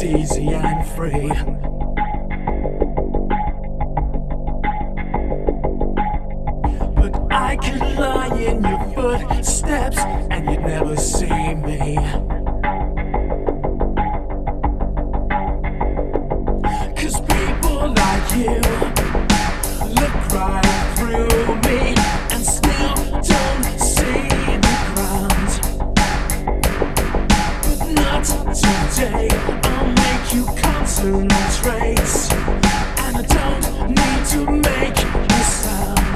it's easy and free. But I could lie in your footsteps and you'd never see me. 'Cause people like you look right through me and still don't see the ground. But not today, I'll make you concentrate. And I don't need to make a sound.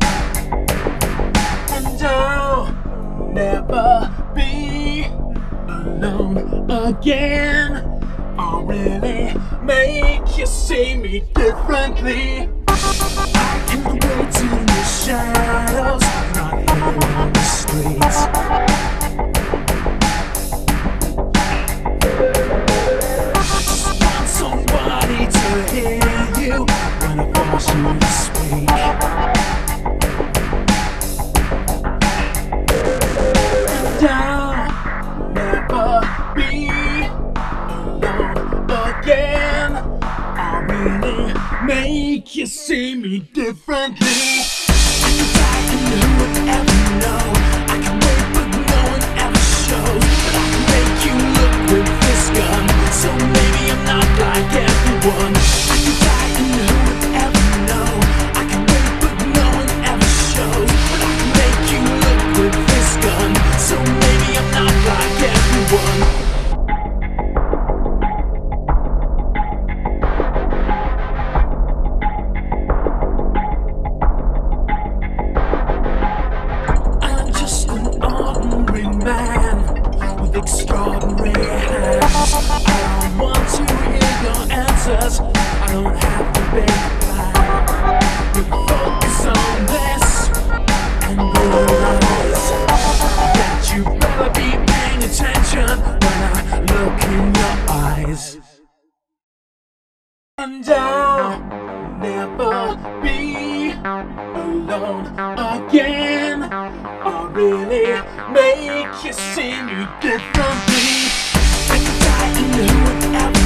And I'll never be alone again. I'll really make you see me differently. I can wait in the shadows, not here on the streets. Just want somebody to hear you when I force you to speak. And I'll never be alone again. I'll really make you see me differently. I can who would ever know? I can wait but no one ever shows. But I can make you look with this gun. So maybe I'm not like everyone. I can die and who would ever know? I can wait but no one ever shows. But I can make you look with this gun. So maybe I'm not like everyone. Man with extraordinary hands. I don't want to hear your answers. I don't have to make a plan. But focus on this and realize that you better be paying attention when I look in your eyes. And I'll never be alone again. I'll really make you see me differently. I can die and who would ever